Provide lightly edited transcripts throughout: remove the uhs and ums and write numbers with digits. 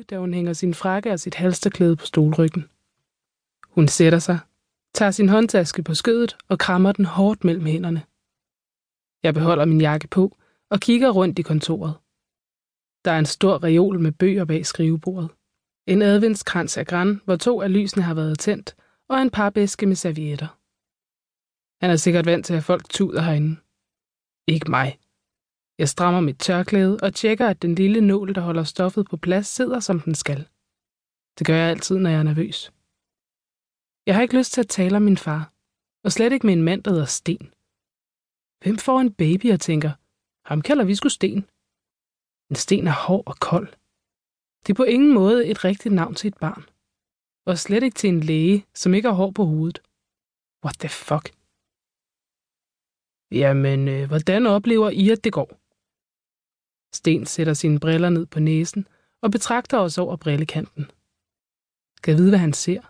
smule, da hun hænger sin frakke og sit halsterklæde på stolryggen. Hun sætter sig, tager sin håndtaske på skødet og krammer den hårdt mellem hænderne. Jeg beholder min jakke på og kigger rundt i kontoret. Der er en stor reol med bøger bag skrivebordet. En adventskrans af gran, hvor 2 af lysene har været tændt, og en papæske med servietter. Han er sikkert vant til, at folk tuder herinde. Ikke mig. Jeg strammer mit tørklæde og tjekker, at den lille nål, der holder stoffet på plads, sidder som den skal. Det gør jeg altid, når jeg er nervøs. Jeg har ikke lyst til at tale om min far, og slet ikke med en mand, der hedder Sten. Hvem får en baby og tænker, ham kalder vi sgu Sten? En sten er hård og kold. Det er på ingen måde et rigtigt navn til et barn. Og slet ikke til en læge, som ikke har hår på hovedet. What the fuck? Jamen, hvordan oplever I, at det går? Sten sætter sine briller ned på næsen og betragter os over brillekanten. Skal vide, hvad han ser.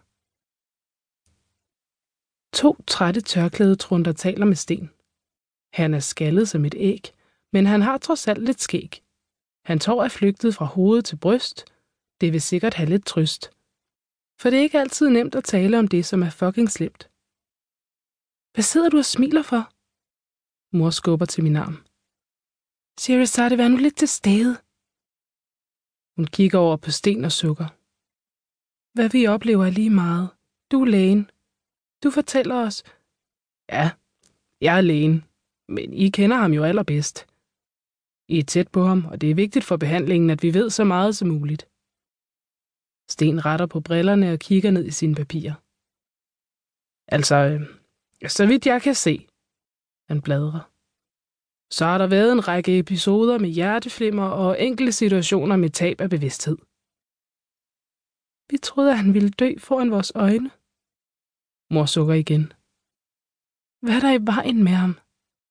2 trætte tørklædetrunter taler med Sten. Han er skaldet som et æg, men han har trods alt lidt skæg. Hans hår er flygtet fra hoved til bryst. Det vil sikkert have lidt trøst. For det er ikke altid nemt at tale om det, som er fucking slemt. Hvad sidder du og smiler for? Mor skubber til min arm. Sherazade, vær nu lidt til stede. Hun kigger over på Sten og sukker. Hvad vi oplever er lige meget. Du er lægen. Du fortæller os. Ja, jeg er lægen. Men I kender ham jo allerbedst. I er tæt på ham, og det er vigtigt for behandlingen, at vi ved så meget som muligt. Sten retter på brillerne og kigger ned i sine papirer. Altså, så vidt jeg kan se. Han bladrer. Så har der været en række episoder med hjerteflimmer og enkelte situationer med tab af bevidsthed. Vi troede, at han ville dø foran vores øjne. Mor sukker igen. Hvad er der i vejen med ham?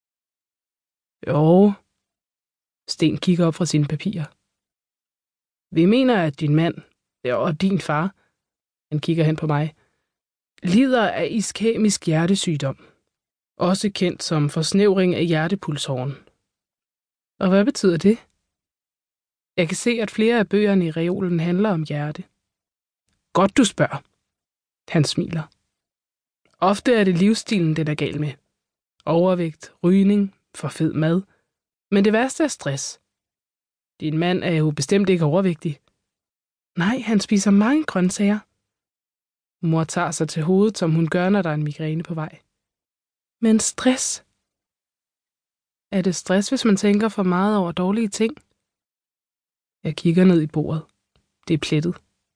Jo. Sten kigger op fra sine papirer. Vi mener, at din mand, og din far, han kigger hen på mig, lider af iskæmisk hjertesygdom. Også kendt som forsnævring af hjertepulsåren. Og hvad betyder det? Jeg kan se, at flere af bøgerne i reolen handler om hjerte. Godt, du spørger. Han smiler. Ofte er det livsstilen, det er galt med. Overvægt, rygning, for fed mad. Men det værste er stress. Din mand er jo bestemt ikke overvægtig. Nej, han spiser mange grøntsager. Mor tager sig til hovedet, som hun gør, når der er en migræne på vej. Men stress? Er det stress, hvis man tænker for meget over dårlige ting? Jeg kigger ned i bordet. Det er plettet.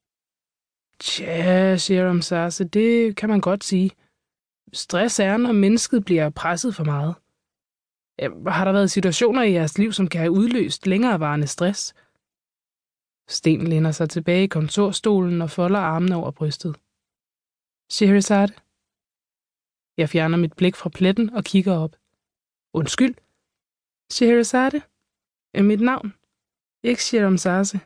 Tja, Sherazade, det kan man godt sige. Stress er, når mennesket bliver presset for meget. Har der været situationer i jeres liv, som kan have udløst længerevarende stress? Sten læner sig tilbage i kontorstolen og folder armene over brystet. Sherazade? Jeg fjerner mit blik fra pletten og kigger op. Undskyld. Sherazade? Er mit navn? Ikke Sherazade.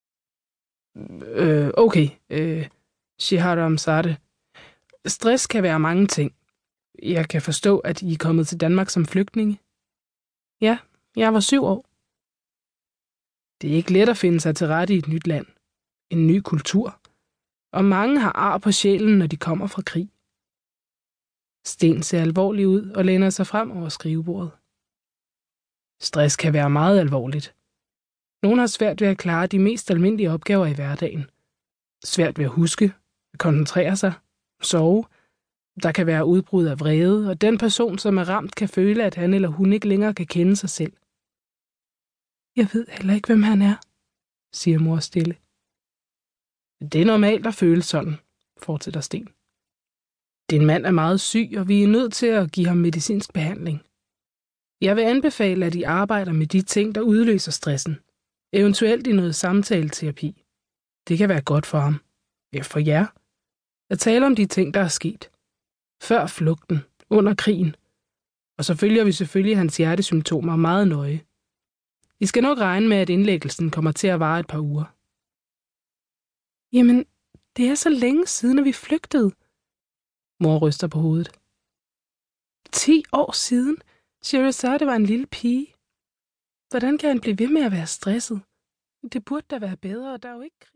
Okay. Sherazade. Stress kan være mange ting. Jeg kan forstå, at I er kommet til Danmark som flygtninge. Ja, jeg var 7 år. Det er ikke let at finde sig til rette i et nyt land. En ny kultur. Og mange har ar på sjælen, når de kommer fra krig. Sten ser alvorlig ud og læner sig frem over skrivebordet. Stress kan være meget alvorligt. Nogle har svært ved at klare de mest almindelige opgaver i hverdagen. Svært ved at huske, at koncentrere sig, sove. Der kan være udbrud af vrede, og den person, som er ramt, kan føle, at han eller hun ikke længere kan kende sig selv. Jeg ved heller ikke, hvem han er, siger mor stille. Det er normalt at føle sådan, fortsætter Sten. Din mand er meget syg, og vi er nødt til at give ham medicinsk behandling. Jeg vil anbefale, at I arbejder med de ting, der udløser stressen. Eventuelt i noget samtaleterapi. Det kan være godt for ham. Ja, for jer. At tale om de ting, der er sket. Før flugten, under krigen. Og så følger vi selvfølgelig hans hjertesymptomer meget nøje. I skal nok regne med, at indlæggelsen kommer til at vare et par uger. Jamen, det er så længe siden, at vi flygtede. Mor ryster på hovedet. 10 år siden. Sherazade var en lille pige. Hvordan kan han blive ved med at være stresset? Det burde da være bedre, og der er jo ikke krig.